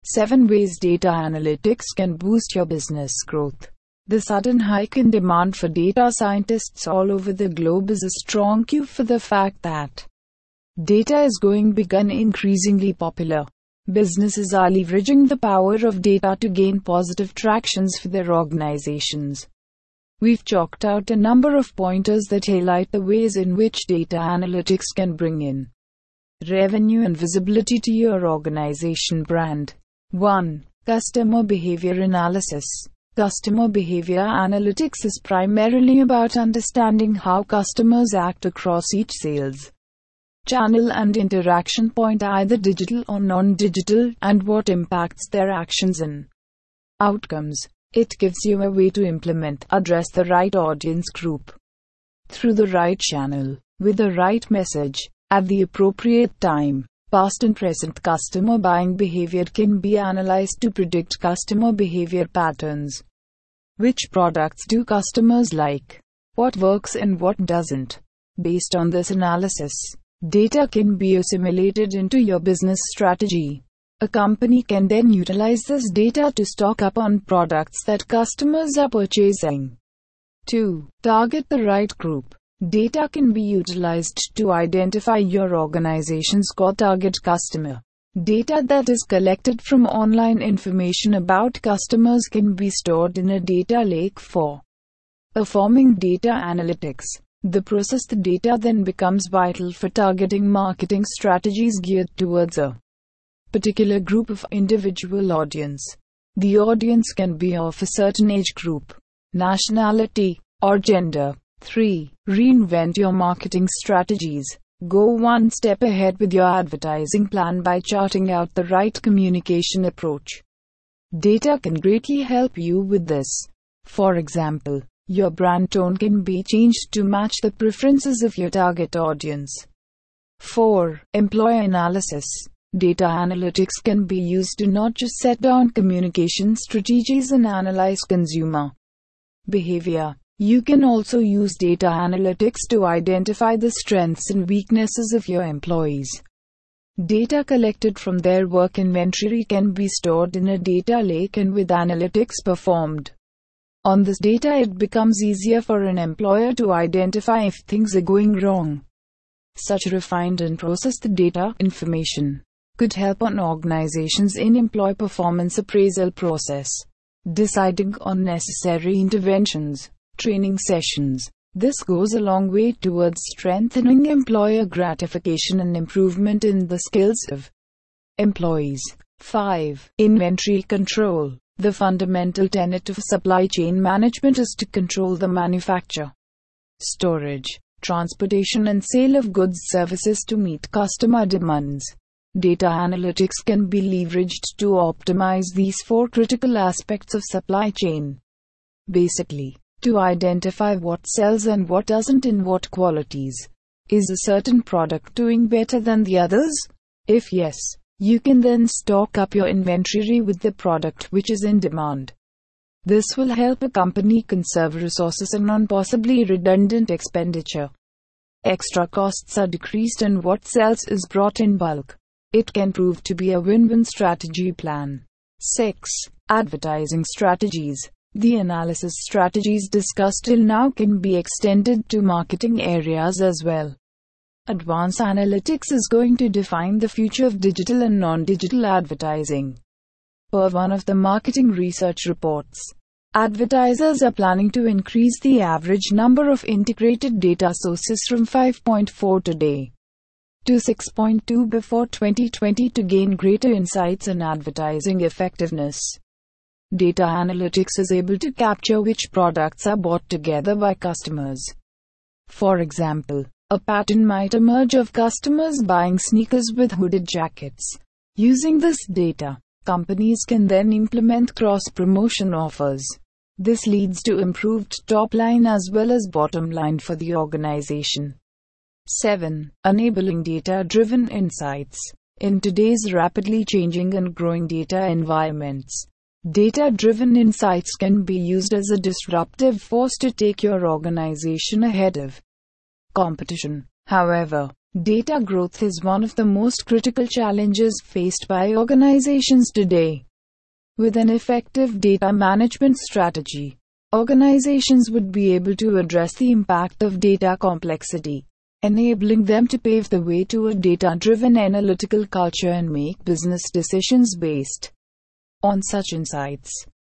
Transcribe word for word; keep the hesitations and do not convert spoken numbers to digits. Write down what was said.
seven Ways Data Analytics Can Boost Your Business Growth. The sudden hike in demand for data scientists all over the globe is a strong cue for the fact that data is going to become increasingly popular. Businesses are leveraging the power of data to gain positive tractions for their organizations. We've chalked out a number of pointers that highlight the ways in which data analytics can bring in revenue and visibility to your organization brand. one. Customer behavior analysis. Customer behavior analytics is primarily about understanding how customers act across each sales channel and interaction point, either digital or non-digital, and what impacts their actions and outcomes. It gives you a way to implement, address the right audience group through the right channel, with the right message, at the appropriate time. Past and present customer buying behavior can be analyzed to predict customer behavior patterns. Which products do customers like? What works and what doesn't? Based on this analysis, data can be assimilated into your business strategy. A company can then utilize this data to stock up on products that customers are purchasing. two. Target the right group. Data can be utilized to identify your organization's core target customer. Data that is collected from online information about customers can be stored in a data lake for performing data analytics. The processed data then becomes vital for targeting marketing strategies geared towards a particular group of individual audience. The audience can be of a certain age group, nationality, or gender. three. Reinvent your marketing strategies. Go one step ahead with your advertising plan by charting out the right communication approach. Data can greatly help you with this. For example, your brand tone can be changed to match the preferences of your target audience. four. Employee analysis. Data analytics can be used to not just set down communication strategies and analyze consumer behavior. You can also use data analytics to identify the strengths and weaknesses of your employees. Data collected from their work inventory can be stored in a data lake, and with analytics performed on this data, it becomes easier for an employer to identify if things are going wrong. Such refined and processed data information could help an organization's in-employee performance appraisal process, deciding on necessary interventions, training sessions. This goes a long way towards strengthening employer gratification and improvement in the skills of employees. five. Inventory control. The fundamental tenet of supply chain management is to control the manufacture, storage, transportation, and sale of goods services to meet customer demands. Data analytics can be leveraged to optimize these four critical aspects of supply chain. Basically, to identify what sells and what doesn't in what qualities. Is a certain product doing better than the others? If yes, you can then stock up your inventory with the product which is in demand. This will help a company conserve resources and on possibly redundant expenditure. Extra costs are decreased and what sells is brought in bulk. It can prove to be a win-win strategy plan. six. Advertising strategies. The analysis strategies discussed till now can be extended to marketing areas as well. Advanced analytics is going to define the future of digital and non-digital advertising. Per one of the marketing research reports, advertisers are planning to increase the average number of integrated data sources from five point four today to six point two before twenty twenty to gain greater insights on advertising effectiveness. Data analytics is able to capture which products are bought together by customers. For example, a pattern might emerge of customers buying sneakers with hooded jackets. Using this data, companies can then implement cross-promotion offers. This leads to improved top line as well as bottom line for the organization. seven. Enabling data-driven insights. In today's rapidly changing and growing data environments, data-driven insights can be used as a disruptive force to take your organization ahead of competition. However, Data growth is one of the most critical challenges faced by organizations today. With an effective data management strategy, organizations would be able to address the impact of data complexity, enabling them to pave the way to a data-driven analytical culture and make business decisions based on such insights.